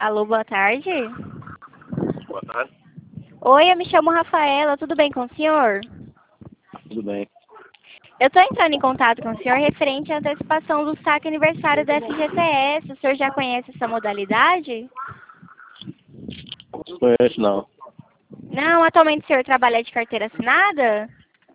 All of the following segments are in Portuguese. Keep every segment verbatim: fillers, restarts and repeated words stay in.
Alô, boa tarde. Boa tarde. Oi, eu me chamo Rafaela, tudo bem com o senhor? Tudo bem. Eu estou entrando em contato com o senhor referente à antecipação do saque aniversário da F G T S. O senhor já conhece essa modalidade? Não conheço, não. Não, atualmente o senhor trabalha de carteira assinada?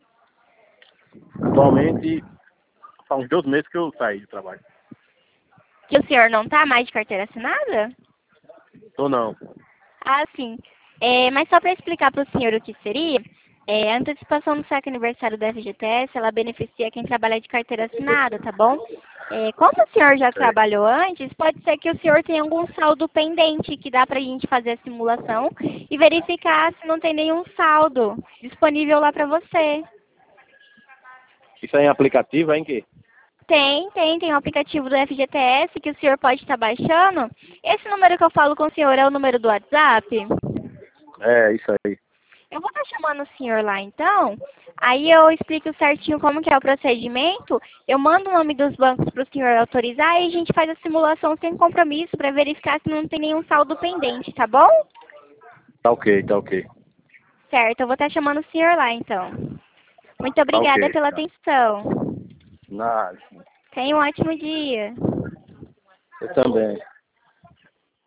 Atualmente, faz uns dois meses que eu saí do trabalho. Que o senhor não está mais de carteira assinada? Tô não. Ah, sim. É, mas só para explicar para o senhor o que seria, é, a antecipação do saque aniversário da F G T S, ela beneficia quem trabalha de carteira assinada, tá bom? É, como o senhor já Sei. trabalhou antes, pode ser que o senhor tenha algum saldo pendente que dá para a gente fazer a simulação e verificar se não tem nenhum saldo disponível lá para você. Isso aí é aplicativo, é em quê? Tem, tem, tem um aplicativo do F G T S que o senhor pode estar baixando. Esse número que eu falo com o senhor é o número do WhatsApp? É, isso aí. Eu vou estar chamando o senhor lá então, aí eu explico certinho como que é o procedimento, eu mando o nome dos bancos para o senhor autorizar e a gente faz a simulação sem compromisso para verificar se não tem nenhum saldo pendente, tá bom? Tá ok, tá ok. Certo, eu vou estar chamando o senhor lá então. Muito Tá obrigada ok. pela Tá. atenção. Nada. Tenha um ótimo dia. Eu também.